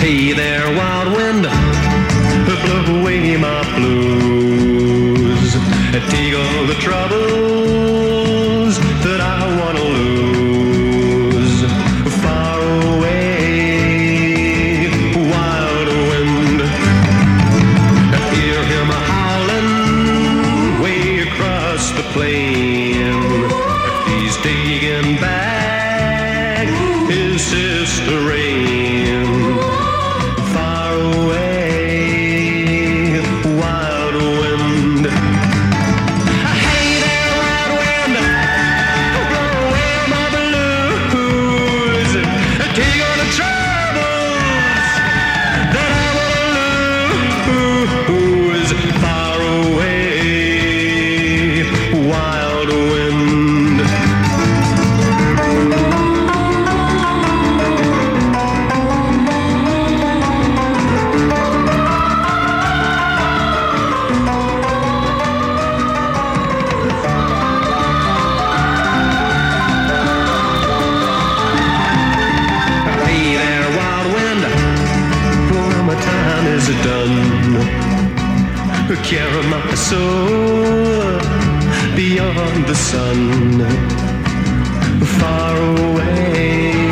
Hey there, wild wind, blow away my blues. Take all the troubles that I want to lose. Far away, wild wind. Hear him howling way across the plain. He's taking back his sister Rain. Far away, wild wind. Hey there, wild wind, blow away my blues. Take all the troubles that I wanna lose. Far away, wild wind. Hey there, wild wind, well, my time is done. Carry my soul beyond the sun, far away.